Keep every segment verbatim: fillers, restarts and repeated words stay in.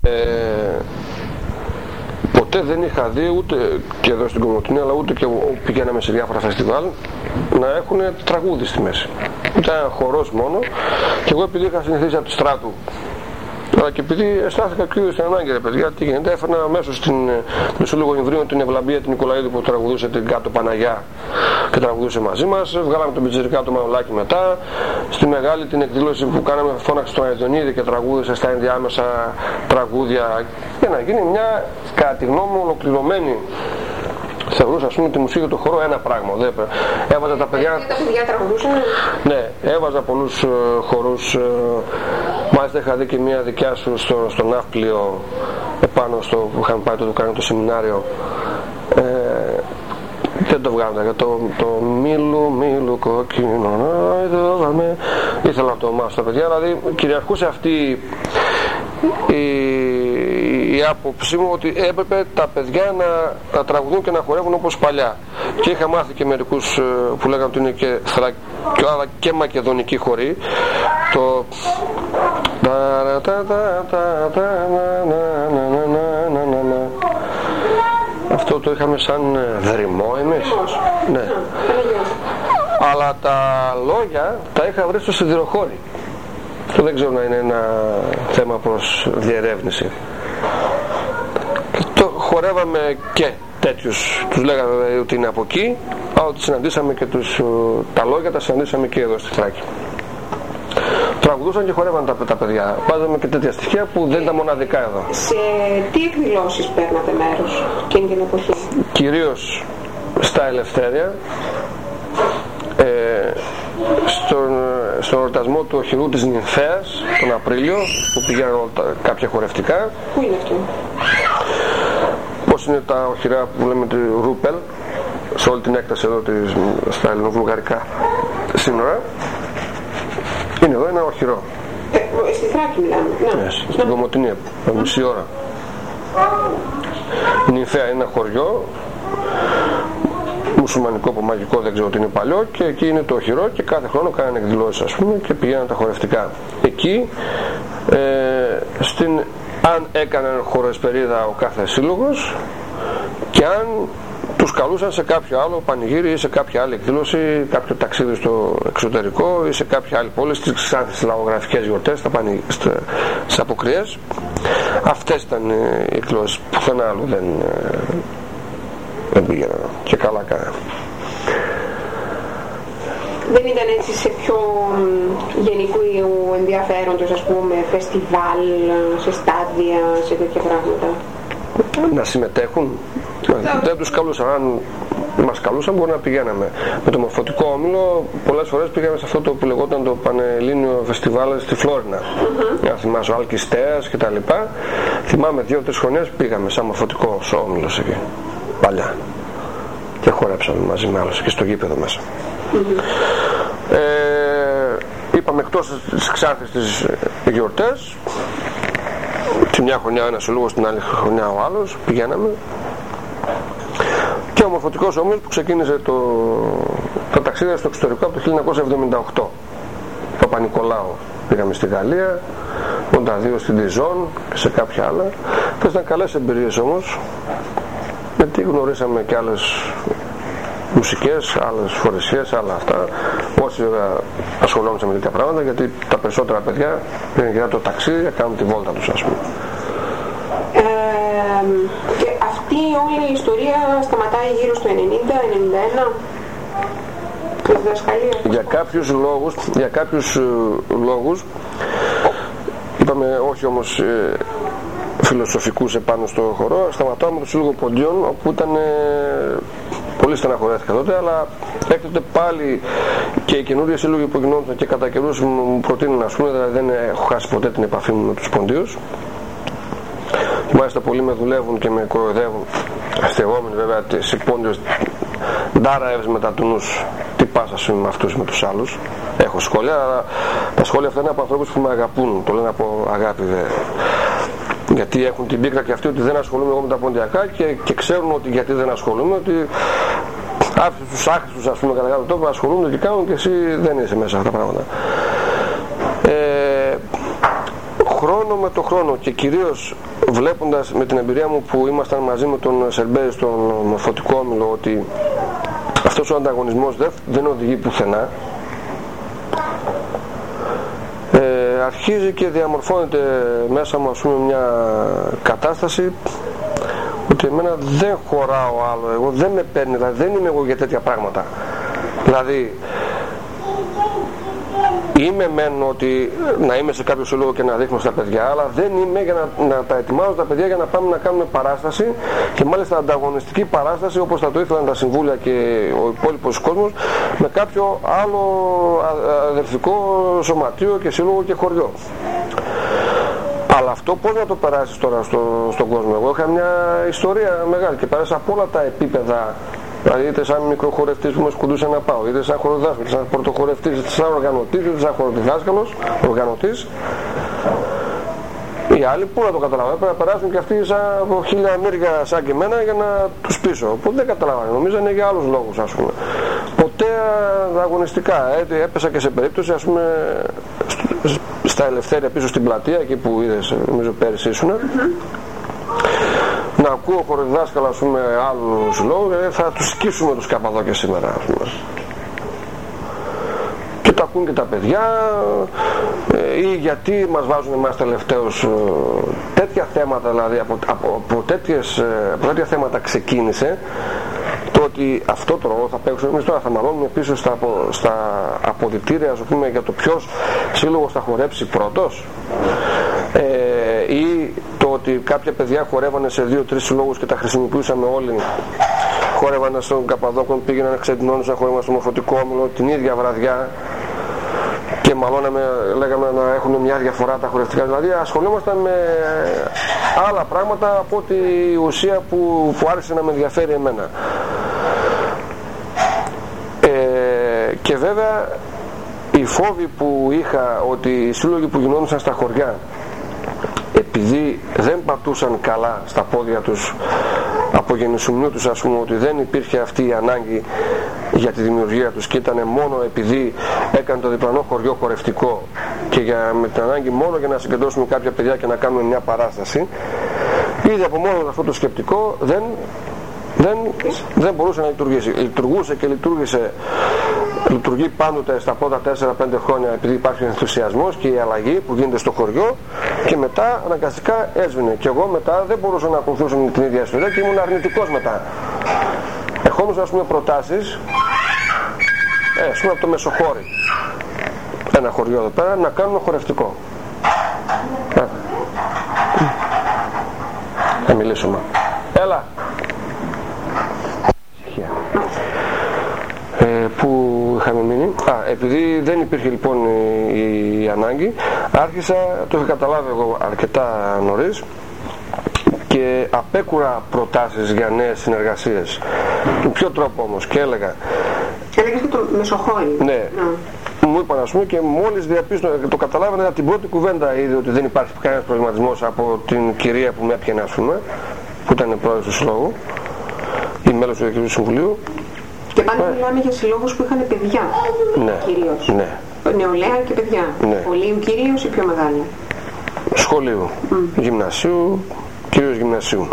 Ε, ποτέ δεν είχα δει ούτε και εδώ στην Κομοτηνή, αλλά ούτε και πηγαίναμε σε διάφορα φεστιβάλ να έχουν τραγούδι στη μέση. Ήταν χορός μόνο, και εγώ επειδή είχα συνηθίσει από τη Στράτου, αλλά και επειδή αισθάνθηκα και στην ανάγκη, ρε παιδιά, τι γίνεται, έφερνα αμέσως στην Μεσούλογο Ιμβρίου την Ευλαμπία την Νικολαίδη που τραγουδούσε την Κάτω Παναγιά και τραγουδούσε μαζί μας. Βγάλαμε τον Πιτζερικά το Μανολάκι μετά. Στη μεγάλη την εκδήλωση που κάναμε, φώναξε τον Αιδονίδη και τραγούδισε στα ενδιάμεσα τραγούδια, για να γίνει μια, κατά τη γνώμη μου, ολοκληρωμένη. Θεωρούσα, ας πούμε, τη μουσική του χορού ένα πράγμα. Δεν έβαζα τα παιδιά. Τα παιδιά τραγουδούσαν. Ναι, έβαζα πολλούς uh, χορούς. Uh, μάλιστα είχα δει και μια δικιά σου στο, στο Ναύπλιο, επάνω στο που είχαμε πάει το, το κάνει το σεμινάριο. Ε, δεν το βγάλαμε για το, το μήλου, μήλου κόκκινο. Ήθελα να το μάθω τα παιδιά, δηλαδή κυριαρχούσε αυτή η, η άποψή μου ότι έπρεπε τα παιδιά να, να τραγουδούν και να χορεύουν όπως παλιά. Και είχα μάθει και μερικούς που λέγανε ότι είναι και θρακ, και μακεδονική χορή. Το αυτό το είχαμε σαν δρυμό εμείς. Ναι. Αλλά τα λόγια τα είχα βρει στο σιδηροχώρι. Αυτό δεν ξέρω να είναι ένα θέμα προς διερεύνηση. Το χορεύαμε και τέτοιους, τους λέγαμε ότι είναι από εκεί, αλλά ότι συναντήσαμε και τους, τα λόγια τα συναντήσαμε και εδώ στη Θράκη. Τραγουδούσαν και χορεύαν τα, τα παιδιά. Βάζαμε και τέτοια στοιχεία που δεν ήταν μοναδικά εδώ. Σε τι εκδηλώσεις παίρνατε μέρος εκείνη την εποχή? Κυρίως στα Ελευθέρια, ε, στον, στον εορτασμό του οχυρού της Νυμφέας τον Απρίλιο, που πηγαίναν κάποια χορευτικά. Πού είναι αυτό? Πώς είναι τα οχυρά που λέμε τη Ρούπελ, σε όλη την έκταση εδώ της, στα ελληνοβουλγαρικά σύνορα. Είναι εδώ ένα οχυρό. Ε, στη Θράκη μιλάμε. Ναι, στην Κομοτηνή, μισή ώρα. Η Νυμφαία είναι ένα χωριό μουσουλμανικό, μαγικό, δεν ξέρω ότι είναι παλιό, και εκεί είναι το οχυρό και κάθε χρόνο κάνανε εκδηλώσεις, ας πούμε, και πηγαίναν τα χορευτικά. Εκεί, ε, στην, αν έκαναν χορεσπερίδα ο κάθε σύλλογος και αν τους καλούσαν σε κάποιο άλλο πανηγύρι ή σε κάποια άλλη εκδήλωση, κάποιο ταξίδι στο εξωτερικό ή σε κάποια άλλη πόλη, στις Ξάνθης λαογραφικές γιορτές, στα πανη... στις αποκριές. Αυτές ήταν οι εκδηλώσεις, πουθενά άλλο δεν, δεν πήγαιναν, και καλά κάνανε. Δεν ήταν έτσι σε πιο γενικού ενδιαφέροντος, ας πούμε, φεστιβάλ, σε στάδια, σε τέτοια πράγματα? Να συμμετέχουν. Δεν τους καλούσαν. Αν μας καλούσαν μπορεί να πηγαίναμε. Με το Μορφωτικό Όμιλο πολλές φορές πήγαμε σε αυτό το που λεγόταν το Πανελλήνιο Φεστιβάλ στη Φλόρινα. Να θυμάσαι, ο Άλκης Τέας και τα λοιπά. Θυμάμαι δύο-τρεις χρονιές πήγαμε σαν Μορφωτικός Όμιλος εκεί, παλιά. Και χορέψαμε μαζί με άλλους και στο γήπεδο μέσα. Mm-hmm. Ε, είπαμε εκτός της Ξάνθης τις γιορτές. Τη μια χρονιά ένας ο λόγος, την άλλη χρονιά ο άλλος, πηγαίναμε. Και ο Μορφωτικός Όμιλος που ξεκίνησε το, το ταξίδι στο εξωτερικό από το χίλια εννιακόσια εβδομήντα οκτώ. Παπα-Νικολάου πήγαμε στη Γαλλία, ογδόντα δύο στην Διζόν και σε κάποια άλλα. Και ήταν καλές εμπειρίες όμως, γιατί γνωρίσαμε και άλλες μουσικές, άλλες φορεσίες, άλλα αυτά. Όσοι βέβαια ασχολόμαστε με τέτοια πράγματα, γιατί τα περισσότερα παιδιά πήγαν για το ταξίδι, κάνουν τη βόλτα τους, ας πούμε. Ε, και αυτή όλη η ιστορία σταματάει γύρω στο ενενήντα ενενήντα ένα. Για κάποιους λόγους, για κάποιους ε, λόγους, είπαμε όχι όμως ε, φιλοσοφικούς επάνω στο χορό, σταματάμε το Σύλλογο Ποντιών, όπου ήταν ε, πολύ στεναχωρέθηκα τότε, αλλά έκτοτε πάλι και οι καινούριοι σύλλογοι που γινόντουσαν και κατά καιρούς μου προτείνουν, ας πούμε, δηλαδή δεν έχω χάσει ποτέ την επαφή μου με τους Ποντίους. Μάλιστα πολλοί με δουλεύουν και με κοροϊδεύουν, αστεγόμενοι βέβαια, σε Πόντιος ντάρα έβες μετά του νους, τι πας ας πούμε με αυτούς με τους άλλους. Έχω σχόλια, αλλά τα σχόλια αυτά είναι από ανθρώπους που με αγαπούν, το λένε από αγάπη δε. Γιατί έχουν την πίκρα και αυτοί ότι δεν ασχολούμαι εγώ με τα ποντιακά και, και ξέρουν ότι γιατί δεν ασχολούμαι, ότι άφησε τους άχρηστους, ας πούμε, κατά κάτω τόπο, ασχολούνται και κάνουν και εσύ δεν είσαι μέσα αυτά τα πράγματα. Ε, χρόνο με το χρόνο και κυρίως βλέποντας με την εμπειρία μου που ήμασταν μαζί με τον Σερμπέη στον Μορφωτικό Όμιλο ότι αυτός ο ανταγωνισμός δεν, δεν οδηγεί πουθενά, ε, αρχίζει και διαμορφώνεται μέσα μου, ας πούμε, μια κατάσταση ότι εμένα δεν χωράω άλλο, εγώ δεν με παίρνει, δηλαδή δεν είμαι εγώ για τέτοια πράγματα. Δηλαδή είμαι μεν ότι να είμαι σε κάποιο σύλλογο και να δείχνω στα παιδιά, αλλά δεν είμαι για να, να τα ετοιμάζω τα παιδιά για να πάμε να κάνουμε παράσταση, και μάλιστα ανταγωνιστική παράσταση όπως θα το ήθελαν τα συμβούλια και ο υπόλοιπος κόσμος, με κάποιο άλλο αδερφικό σωματείο και σύλλογο και χωριό. Αλλά αυτό πώς να το περάσεις τώρα στο, στον κόσμο? Εγώ είχα μια ιστορία μεγάλη και πέρασα από όλα τα επίπεδα. Δηλαδή είτε σαν μικροχορευτής που με σκουντούσε να πάω, είτε σαν χοροδάσκαλος, είτε σαν πρωτοχορευτής, είτε σαν οργανωτής, είτε σαν χοροδιδάσκαλος, οργανωτής. Οι άλλοι πού να το καταλάβουν? Πρέπει να περάσουν και αυτοί σαν από χίλια μύρια σαν και εμένα για να τους πείσω. Οπότε δεν καταλάβανε, νομίζανε για άλλους λόγους, ας πούμε. Ποτέ αγωνιστικά, ε, έπεσα και σε περίπτωση, ας πούμε, στα Ελευθέρια πίσω στην πλατεία, εκεί που είδες, νομίζω πέρυσι ήσουν. Να ακούω χοροδιδάσκαλα, ας πούμε, άλλους λόγους, ε, θα τους σκίσουμε τους Καπαδόκες σήμερα, ας πούμε. Και τα ακούν και τα παιδιά, ε, ή γιατί μας βάζουν εμάς τελευταίους, ε, τέτοια θέματα, δηλαδή από, από, από, τέτοιες, ε, από τέτοια θέματα ξεκίνησε το ότι αυτό το ρόλο θα παίξουμε εμείς τώρα, θα μαλώνουμε πίσω στα, στα αποδυτήρια, ας πούμε, για το ποιος σύλλογος θα χορέψει πρώτος, ε, ή το ότι κάποια παιδιά χορεύανε σε δύο-τρεις συλλόγους και τα χρησιμοποιούσαμε όλοι, χορεύανε στον Καπαδόκο, πήγαιναν να ξεντινώνουν, χορεύανε στο Μορφωτικό Όμιλο την ίδια βραδιά και μαλώναμε, λέγαμε να έχουν μια διαφορά τα χορευτικά. Δηλαδή ασχολούμασταν με άλλα πράγματα από ότι η ουσία που, που άρχισε να με ενδιαφέρει εμένα. Ε, και βέβαια οι φόβοι που είχα ότι οι σύλλογοι που γινόντουσαν στα χωριά, επειδή δεν πατούσαν καλά στα πόδια τους από γεννησουμιού τους, ας πούμε, ότι δεν υπήρχε αυτή η ανάγκη για τη δημιουργία τους και ήταν μόνο επειδή έκανε το διπλανό χωριό χορευτικό και για, με την ανάγκη μόνο για να συγκεντρώσουμε κάποια παιδιά και να κάνουμε μια παράσταση, ήδη από μόνο αυτό το σκεπτικό δεν, δεν, δεν μπορούσε να λειτουργήσει. Λειτουργούσε και λειτουργήσε, λειτουργεί πάντοτε στα πρώτα τέσσερα πέντε χρόνια, επειδή υπάρχει ο ενθουσιασμός και η αλλαγή που γίνεται στο χωριό, και μετά αναγκαστικά έσβηνε. Και εγώ μετά δεν μπορούσα να ακολουθήσω την ίδια ιστορία και ήμουν αρνητικός μετά. Ερχόμουν, ας πούμε, προτάσεις, ε, ας πούμε, από το Μεσοχώρι, ένα χωριό εδώ πέρα, να κάνουμε χορευτικό. Ε. Θα μιλήσουμε. Έλα. Ε, που είχαμε μείνει. Α, επειδή δεν υπήρχε λοιπόν η, η ανάγκη, άρχισα, το είχα καταλάβει εγώ αρκετά νωρίς, και απέκουρα προτάσεις για νέες συνεργασίες. Με ποιο τρόπο όμως? Και έλεγα, έλεγες και το Μεσοχώρι. ναι, no. Μου είπαν, ας πούμε, και μόλις διαπίστωνα, το καταλάβανε από την πρώτη κουβέντα, είδε ότι δεν υπάρχει κανένας προβληματισμός από την κυρία που με έπιανε, ας πούμε, που ήταν πρόεδρος του συλλόγου ή μέλος του Διοικητικού Συμβουλίου. Και πάντα ε. μιλάμε για συλλόγους που είχαν παιδιά, ναι, κυρίως. Ναι. Νεολαία και παιδιά. Ναι. Πολύм κυρίως ή πιο μεγάλη? Σχολείου, mm. γυμνασίου, κυρίως γυμνασίου.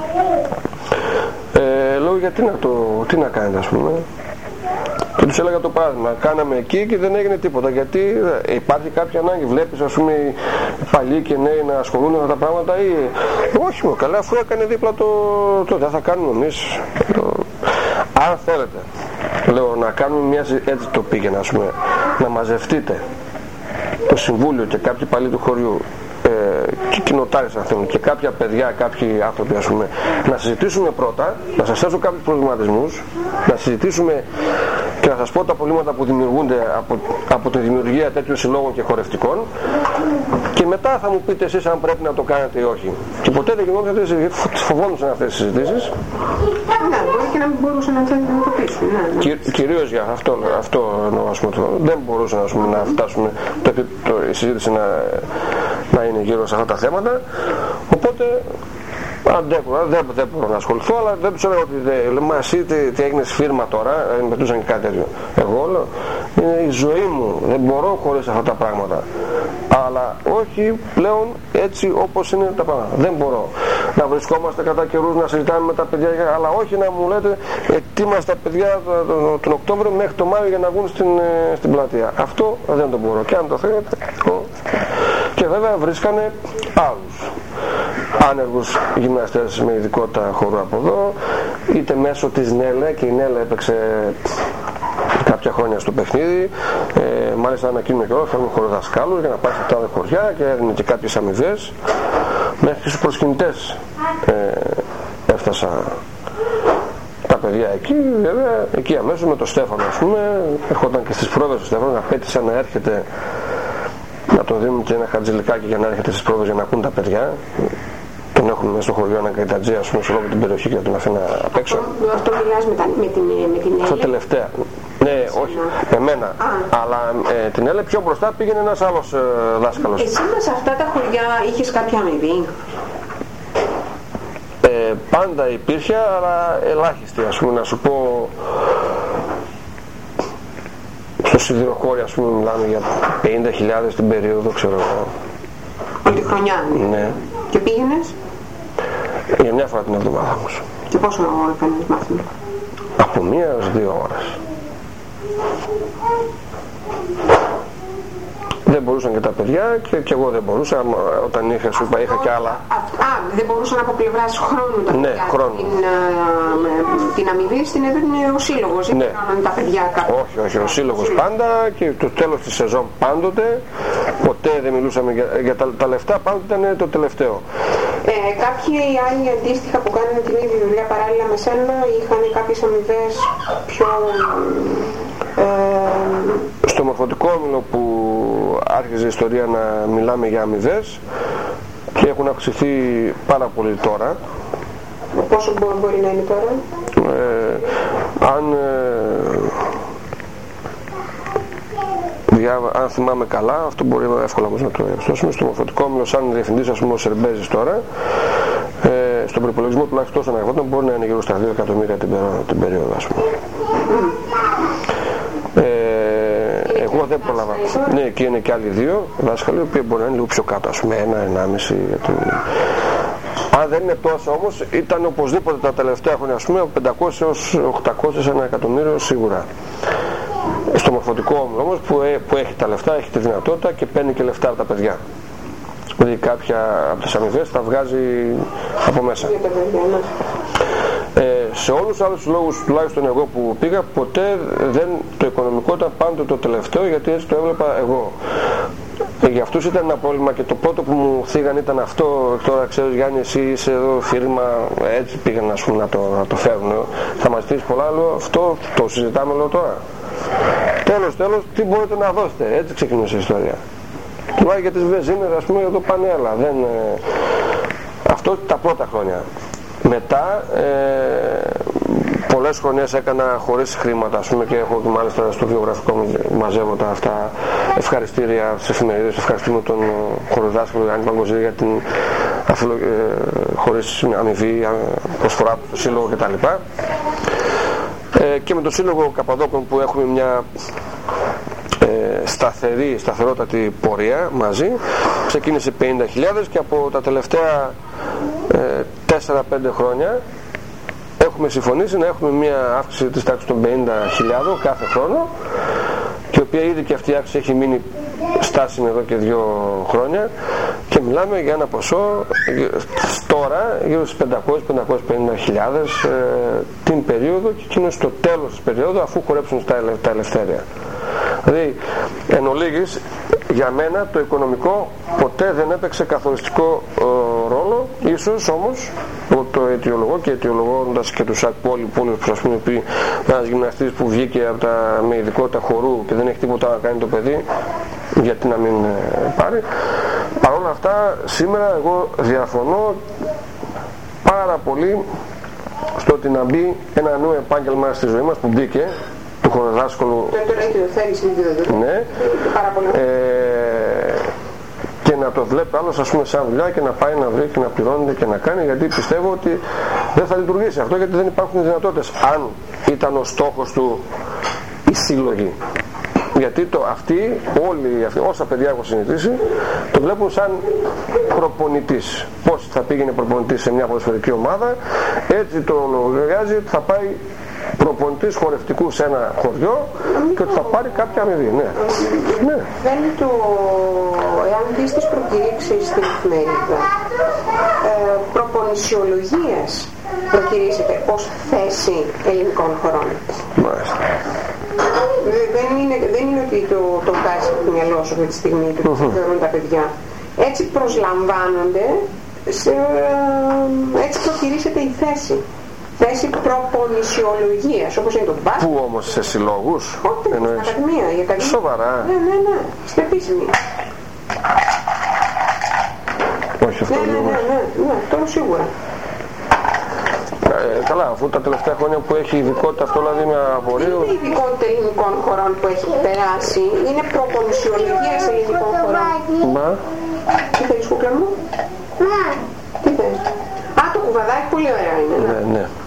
Ε, λέω γιατί να το, τι να κάνετε, ας πούμε. Και τους έλεγα το παράδειγμα, κάναμε εκεί και δεν έγινε τίποτα, γιατί υπάρχει κάποια ανάγκη, βλέπεις, ας πούμε, οι παλιοί και νέοι να ασχολούνται με αυτά τα πράγματα, ή όχι μου, καλά, αφού έκανε δίπλα το, το δεν θα κάνουμε εμείς. Αν θέλετε, λέω, να κάνουμε μια, έτσι το πήγαινα, ας πούμε, να μαζευτείτε το Συμβούλιο και κάποιοι παλιοί του χωριού, ε, και κοινοτάρες αν θέλουν, και κάποια παιδιά, κάποιοι άνθρωποι, ας πούμε, να συζητήσουμε πρώτα, να σας θέσω κάποιους προβληματισμούς, να συζητήσουμε και να σας πω τα προβλήματα που δημιουργούνται από, από τη δημιουργία τέτοιων συλλόγων και χορευτικών, και μετά θα μου πείτε εσείς αν πρέπει να το κάνετε ή όχι. Και ποτέ δεν γινόταν αυτές, φοβόντουσαν αυτές τις συζητήσεις. Ναι, μπορεί και να μην μπορούσαν να το πείσουν. Ναι, ναι. Κυ, κυρίως για αυτό, αυτό εννοώ, ας πούμε, το, δεν μπορούσαν, ας πούμε, να φτάσουμε το, το, η συζήτηση να, να είναι γύρω σε αυτά τα θέματα. Οπότε αντέχω, δεν, δεν μπορώ να ασχοληθώ, αλλά δεν τους έλεγα ότι μα εσύ τι, τι έγινες φίρμα τώρα, δεν πετούσαν και κάτι τέτοιο. Εγώ λέω, είναι η ζωή μου, δεν μπορώ χωρίς αυτά τα πράγματα, αλλά όχι πλέον έτσι όπως είναι τα πράγματα. Δεν μπορώ να βρισκόμαστε κατά καιρούς να συζητάμε με τα παιδιά, αλλά όχι να μου λέτε ετοίμαστε τα παιδιά τον, τον Οκτώβριο μέχρι το Μάιο για να βγουν στην, στην πλατεία. Αυτό δεν το μπορώ, και αν το θέλετε. Και βέβαια βρίσκανε άλλους άνεργους γυμναστές με ειδικότητα χορού από εδώ, είτε μέσω της Νέλε, και η Νέλε έπαιξε κάποια χρόνια στο παιχνίδι, ε, μάλιστα ανακοίνωνε και όλο, θέλουμε χοροδασκάλους για να πάει σε τάδε χωριά, και έδινε και κάποιες αμοιβές. Μέχρι στους προσκυνητές ε, έφτασα τα παιδιά εκεί, βέβαια, εκεί αμέσως με το Στέφανο, ας πούμε, ερχόταν και στις πρόβες ο Στέφανος, απέτησε να έρχεται, να τον δίνουν και ένα χατζηλικάκι για να έρχεται στις πρόβες για να ακούν τα παιδιά. Τον έχουμε μέσα στο χωριό, ένα καϊτατζή, ας πούμε, σε όλη την περιοχή, και να τον αφήνω απ' έξω. Αυτό, αυτό μιλάς με, τα, με την με την Αυτό τελευταία. Ναι, όχι, εμένα. Α. Αλλά ε, την Έλε πιο μπροστά πήγαινε ένας άλλος ε, δάσκαλος. Εσύ σε αυτά τα χωριά είχες κάποια αμοιβή? Ε, πάντα υπήρχε, αλλά ελάχιστη, ας πούμε, να σου πω. Στο σιδηροχώρι, ας πούμε, μιλάμε για πενήντα χιλιάδες την περίοδο, ξέρω εγώ. Όλη τη χρονιά? Ναι. Και πήγαινες? Για μια φορά την εβδομάδα όμως. Και πόσο έκανες μάθημα? Από μία έως δύο ώρες. Δεν μπορούσαν και τα παιδιά, και, και εγώ δεν μπορούσα. Όταν είχα, σου είπα, είχα και άλλα. Α, α, δεν μπορούσαν από πλευράς χρόνου τα ναι, παιδιά? Χρόνου. Την, την αμοιβή στην έδινε ο σύλλογος, δεν ναι. έκαναν τα παιδιά κάποιο? Όχι, όχι, ο σύλλογος πάντα, και το τέλος της σεζόν πάντοτε. Ποτέ δεν μιλούσαμε για, για τα, τα λεφτά, πάντοτε ήταν το τελευταίο. Ε, κάποιοι άλλοι αντίστοιχα που κάνουν την ίδια δουλειά παράλληλα με σένα είχαν κάποιες αμοιβές πιο... Ε, στο μορφωτικό όμιλο που άρχιζε η ιστορία να μιλάμε για αμοιβές, και έχουν αυξηθεί πάρα πολύ τώρα. Πόσο μπορεί να είναι τώρα? Ε, αν, ε, διά, αν θυμάμαι καλά, αυτό μπορεί εύκολα να το διαπιστώσουμε, στο μορφωτικό όμιλο, σαν διευθυντής, ας πούμε, ο Σερμπέζης τώρα, ε, στον προπολογισμό τουλάχιστον τόσο να ερχόταν, μπορεί να είναι γύρω στα δύο εκατομμύρια την, την περίοδο, ας πούμε. Ε, εγώ δεν πρόλαβα. Ναι, εκεί είναι και άλλοι δύο δάσκαλοι, οι οποίοι μπορεί να είναι λίγο πιο κάτω, ας πούμε, ένα, ενάμιση. Αν δεν είναι τόσο όμως, ήταν οπωσδήποτε τα τελευταία χρόνια, ας πούμε, από πεντακόσια έως οκτακόσια, ένα εκατομμύριο σίγουρα. Στο μορφωτικό όμιλο όμως, που, ε, που έχει τα λεφτά, έχει τη δυνατότητα και παίρνει και λεφτά από τα παιδιά. Δηλαδή κάποια από τις αμοιβές τα βγάζει από μέσα. Ε, σε όλους τους άλλους λόγους, τουλάχιστον εγώ που πήγα, ποτέ δεν, το οικονομικό ήταν πάντοτε το τελευταίο, γιατί έτσι το έβλεπα εγώ. Ε, για αυτούς ήταν ένα πρόβλημα, και το πρώτο που μου θίγαν ήταν αυτό. Τώρα ξέρεις, Γιάννη, εσύ είσαι εδώ φίρμα, έτσι πήγαν, ας πούμε, να το, να το φέρουν. Θα μας στείλεις πολλά, λέω, αυτό το συζητάμε, λέω, τώρα. Τέλος, τέλος, τι μπορείτε να δώσετε? Έτσι ξεκινούσε η ιστορία. Τουλάχιστον για τις βεζίνες, ας πούμε, εδώ πάνε άλλα. Δεν, ε, αυτό τα πρώτα χρόνια. Μετά ε, πολλές χρονιές έκανα χωρίς χρήματα, ας πούμε, και έχω και μάλιστα στο βιογραφικό μου μαζεύω τα αυτά ευχαριστήρια στις εφημερίδες, ευχαριστούμε τον χοροδάσκαλο Γιάννη Παγκοζή για την αφιλο, ε, χωρίς αμοιβή προσφορά του στο σύλλογο κτλ. Ε, και με το σύλλογο Καπαδόκων, που έχουμε μια ε, σταθερή, σταθερότατη πορεία μαζί, ξεκίνησε πενήντα χιλιάδες, και από τα τελευταία ε, τέσσερα πέντε χρόνια έχουμε συμφωνήσει να έχουμε μια αύξηση της τάξης των πενήντα χιλιάδων κάθε χρόνο, και η οποία ήδη και αυτή η αύξηση έχει μείνει στάσιμη εδώ και δύο χρόνια, και μιλάμε για ένα ποσό τώρα γύρω στις πεντακόσιες με πεντακόσιες πενήντα χιλιάδες ε, την περίοδο, και εκείνο στο τέλος της περίοδου, αφού χορέψουν τα, τα ελευθέρια. Δηλαδή, εν ολίγης, για μένα το οικονομικό ποτέ δεν έπαιξε καθοριστικό ε, ρόλο. Ίσως όμως, εγώ το αιτιολογώ, και αιτιολογώντας και τους υπόλοιπους, που, ας πούμε, πει ένας γυμναστής που βγήκε από τα, με ειδικότητα χορού και δεν έχει τίποτα να κάνει το παιδί, γιατί να μην ε, πάρει. Παρ' όλα αυτά, σήμερα εγώ διαφωνώ πάρα πολύ στο ότι να μπει ένα νέο επάγγελμα στη ζωή μας που μπήκε, του χοροδάσκαλου. Ναι. Ε, και να το βλέπει άλλος, ας πούμε, σαν δουλειά, και να πάει να βρει και να πληρώνεται και να κάνει, γιατί πιστεύω ότι δεν θα λειτουργήσει αυτό, γιατί δεν υπάρχουν δυνατότητες. Αν ήταν ο στόχος του οι σύλλογοι Γιατί το, αυτοί, όλοι αυτοί, όσα παιδιά έχω συνηθίσει, το βλέπουν σαν προπονητής. Πώς θα πήγαινε προπονητής σε μια ποδοσφαιρική ομάδα, έτσι το λογαριάζει ότι θα πάει προπονητής χορευτικού σε ένα χωριό και ότι θα πάρει κάποια αμοιβή. Ναι. Ναι. Δεν είναι το, εάν δεις τις προκηρύξεις στην εφημερίδα, ε, προπονησιολογίας προκηρύσσεται ως θέση ελληνικών χωρών. Μάλιστα. Δεν είναι, δεν είναι ότι το, το βγάζεις από το μυαλό σου αυτή τη στιγμή που uh-huh. θεωρούν τα παιδιά. Έτσι προσλαμβάνονται, σε, έτσι προκηρύσσεται η θέση. Θέση προπονησιολογίας, όπως είναι το μπάσκετ. Πού όμως, σε συλλόγους? Όχι, στην Ακαδημία. Η Ακαδημία. Σοβαρά? Ναι, ναι, ναι, στην επίσημη. Όχι αυτό. Ναι, ναι, ναι, ναι, ναι, τώρα σίγουρα. Ε, καλά, αφού τα τελευταία χρόνια που έχει ειδικότητα αυτό, δηλαδή με απορρίο. Δεν είναι ειδικότητα ελληνικών χωρών που έχει περάσει, είναι προπονησιολογίας ελληνικών χωρών. Μα. Τι θέλεις, κούκλα μου? Τι θέλεις? Α, το κουβαδάκι πολύ ωραία είναι. Ναι, ναι.